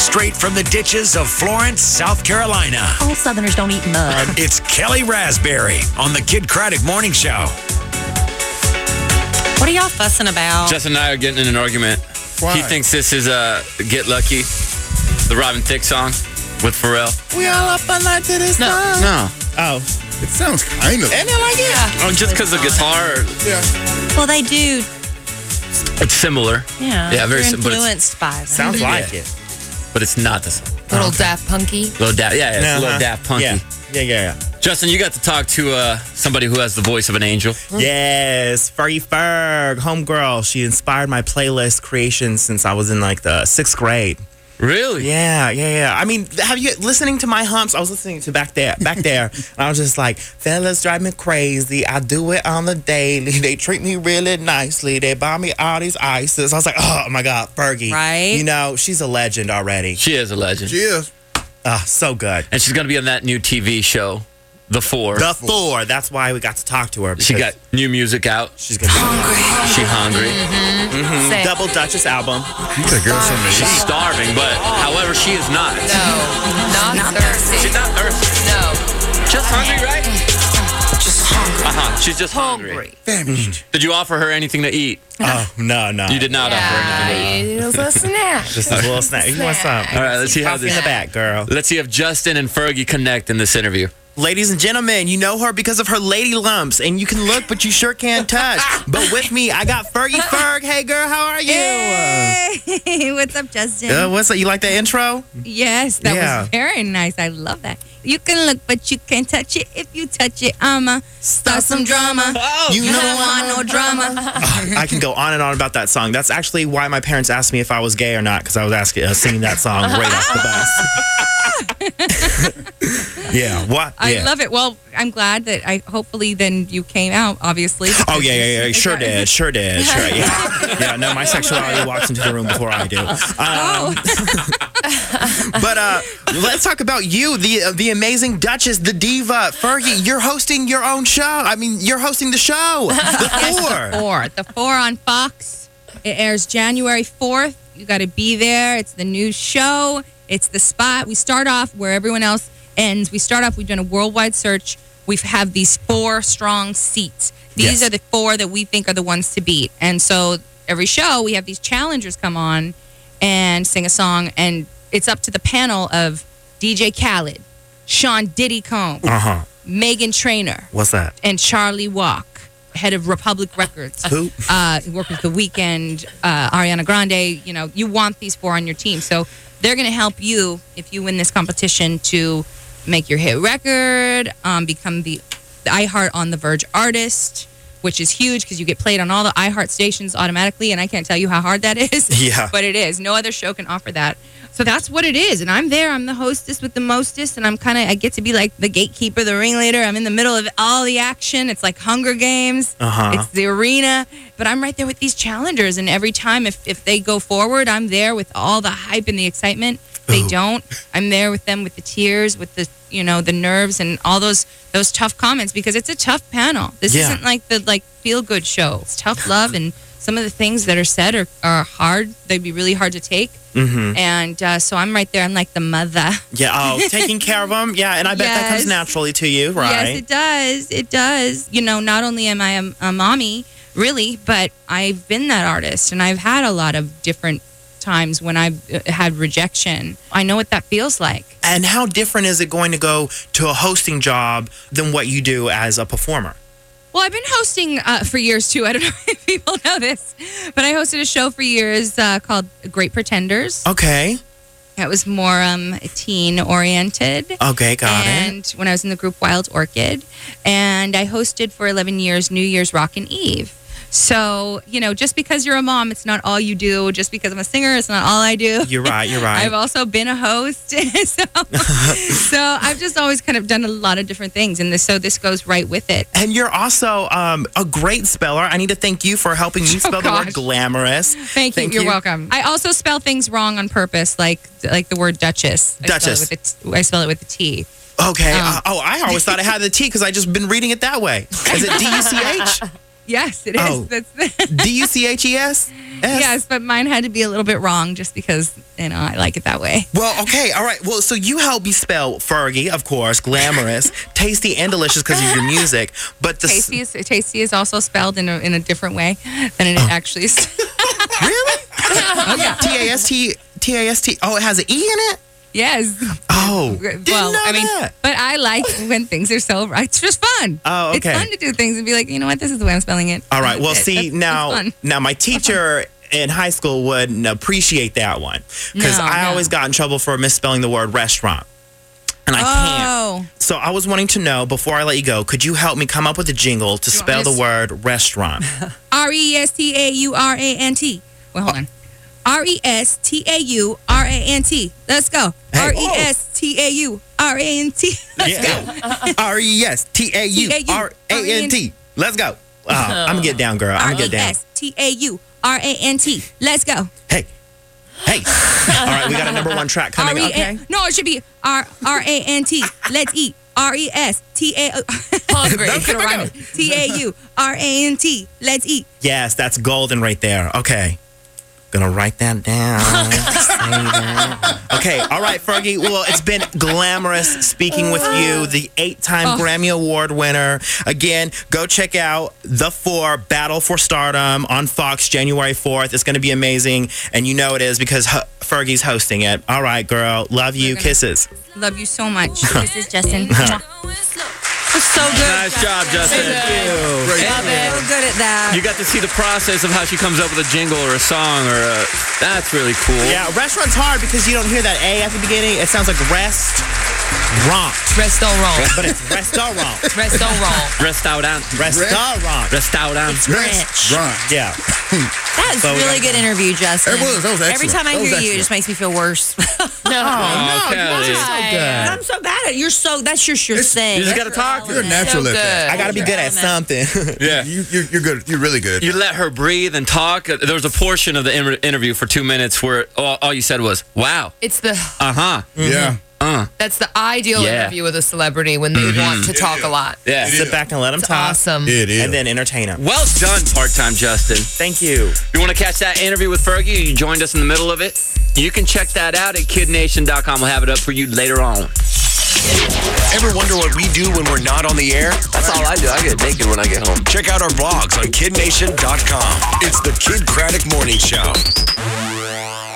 straight from the ditches of Florence, South Carolina. All Southerners don't eat mud. It's Kelly Raspberry on the Kid Craddock Morning Show. What are y'all fussing about? Justin and I are getting in an argument. Why? He thinks this is Get Lucky, the Robin Thicke song with Pharrell. We all up all night to this song. No. Oh. It sounds kind of. Yeah. Oh, just because the guitar, Yeah. Well, they do. it's similar. Yeah. Yeah, very they're similar. influenced by them. Sounds like it. But it's not the song. Little Daft Punky. Little Daft, yeah, it's a little Daft Punky. Yeah. Justin, you got to talk to somebody who has the voice of an angel. Yes, Fergie Ferg, homegirl. She inspired my playlist creation since I was in like the 6th grade. Really? Yeah. I mean, have you listening to my humps? I was listening to back there, and I was just like, fellas drive me crazy. I do it on the daily. They treat me really nicely. They buy me all these ices. I was like, oh my God, Fergie. Right? You know, she's a legend already. She is a legend. She is. So good. And she's going to be on that new TV show, The Four. The Four. That's why we got to talk to her. She got new music out. She's gonna She hungry. Say- Double Duchess album. The girl from me. She's starving, but however, she is not. No, not thirsty. She's not thirsty. No. Just hungry, right? Just hungry. She's just hungry. Hungry. Famished. Did you offer her anything to eat? Oh, no. You did not offer her anything to eat. It was a snack. Just a little snack. You want some? All right, let's see how Coffee in this. the back, girl. Let's see if Justin and Fergie connect in this interview. Ladies and gentlemen, you know her because of her lady lumps, and you can look, but you sure can't touch. But with me, I got Fergie Ferg. Hey, girl, how are you? Hey, what's up, Justin? What's up? You like that intro? Yes, that Yeah. was very nice. I love that. You can look, but you can't touch it. If you touch it, I'ma start some drama. You You don't want no drama. I can go on and on about that song. That's actually why my parents asked me if I was gay or not, because I was singing that song right off the bus. Yeah. What? I Yeah. love it. Well, I'm glad that hopefully then you came out, obviously. Oh, yeah. Sure did. Sure, yeah. No, my sexuality walks into the room before I do. But let's talk about you, the amazing Duchess, the diva. Fergie, you're hosting your own show. I mean, you're hosting the show. The four on Fox. It airs January 4th. You got to be there. It's the new show. It's the spot. We start off where everyone else ends. We've done a worldwide search. We have these 4 strong seats. These Yes. are the 4 that we think are the ones to beat. And so every show, we have these challengers come on and sing a song. And it's up to the panel of DJ Khaled, Sean Diddy Combs, Meghan Trainor, What's that? and Charlie Walk, head of Republic Records. Who? Work with The Weeknd, Ariana Grande. You know, you want these 4 on your team. So they're going to help you, if you win this competition, to make your hit record, become the iHeart on the Verge artist, which is huge because you get played on all the iHeart stations automatically, and I can't tell you how hard that is. Yeah. But it is. No other show can offer that. So that's what it is. And I'm there. I'm the hostess with the mostest, and I get to be like the gatekeeper, the ringleader. I'm in the middle of all the action. It's like Hunger Games. It's the arena. But I'm right there with these challengers, and every time if they go forward, I'm there with all the hype and the excitement. They don't. I'm there with them with the tears, with the the nerves and all those tough comments, because it's a tough panel. This isn't like the feel good show. It's tough love, and some of the things that are said are hard. They'd be really hard to take. And so I'm right there. I'm like the mother. Yeah. Oh, taking care of them. Yeah, and I bet that comes Yes. naturally to you, right? Yes, it does. It does. Not only am I a mommy, really, but I've been that artist, and I've had a lot of different times when I've had rejection. I know what that feels like. And how different is it going to go to a hosting job than what you do as a performer? Well, I've been hosting for years, too. I don't know if people know this, but I hosted a show for years called Great Pretenders. Okay. It was more teen-oriented. Okay, got it. And when I was in the group Wild Orchid. And I hosted for 11 years New Year's Rockin' Eve. So, just because you're a mom, it's not all you do. Just because I'm a singer, it's not all I do. You're right. I've also been a host. so I've just always kind of done a lot of different things. And so this goes right with it. And you're also a great speller. I need to thank you for helping me spell the word gosh. glamorous. Thank you. You're welcome. I also spell things wrong on purpose, like the word Duchess. Duchess. I spell it with a T. Okay. I always thought I had the T because I just been reading it that way. Is it D-U-C-H? Yes, it is. Oh. That's D-U-C-H-E-S? yes, but mine had to be a little bit wrong just because, I like it that way. Well, okay, all right. Well, so you helped me spell Fergie, of course, glamorous, tasty, and delicious because of your music. But the Tasty is also spelled in a different way than it actually is. really? T-A-S-T. Oh, it has an E in it. Yes. Oh, Well, know I mean, that. but I like when things are so right. It's just fun. Oh, okay. It's fun to do things and be like, you know what, this is the way I'm spelling it. All right. Well, That's- see that's fun. now my teacher in high school wouldn't appreciate that one because No, I no. always got in trouble for misspelling the word restaurant, and I can't. Oh, So I was wanting to know before I let you go, could you help me come up with a jingle to You want spell me the to word restaurant? R-E-S-T-A-U-R-A-N-T. Well, hold on. R-E-S-T-A-U-R-A-N-T. Let's go. Hey. R-E-S-T-A-U-R-A-N-T. Let's go. R-E-S-T-A-U-R-A-N-T. Let's go. I'm gonna get down, girl. I'm gonna get down. R-E-S-T-A-U-R-A-N-T. Let's go. Hey. All right, we got a number one track coming. Okay. No, it should be R-A-N-T. Let's eat. R-E-S-T-A-U. Hungry. Don't Could have come rhymed. T-A-U-R-A-N-T. Let's eat. Yes, that's golden right there. Okay. Gonna write that down. Say that. Okay, all right, Fergie. Well, it's been glamorous speaking with you, the 8-time Grammy Award winner. Again, go check out The 4 Battle for Stardom on Fox January 4th. It's gonna be amazing, and you know it is because Fergie's hosting it. All right, girl. Love you. Kisses. Love you so much. This is Justin. So good. Nice job, Justin. So good at that. You got to see the process of how she comes up with a jingle or a song or a. That's really cool. Yeah, restaurant's hard because you don't hear that A at the beginning. It sounds like restaurant, Restaurant. but it's restaurant. Restaurant. Restaurant. Restaurant. Restaurant. French. Right. Yeah. That was So a we really got- good interview, Justin. It was. That was Every excellent. time I That was hear you, excellent. it just makes me feel worse. No. Oh, Kelly. I'm so bad at it. You're so, that's your thing. You just got to talk. You're natural So at that. good. I gotta be good at something. Yeah. You're good. You're really good. You let her breathe and talk. There was a portion of the interview for 2 minutes where all you said was, wow. It's the Uh-huh. Yeah. that's the ideal Yeah. interview with a celebrity when they want to talk a lot. Yeah. Sit back and let them It's talk. awesome. It is. And then entertain them. Well done, part-time Justin. Thank you. You want to catch that interview with Fergie? You joined us in the middle of it. You can check that out at kidnation.com. We'll have it up for you later on. Ever wonder what we do when we're not on the air? That's all I do. I get naked when I get home. Check out our blogs on kidnation.com. It's the Kid Craddock Morning Show.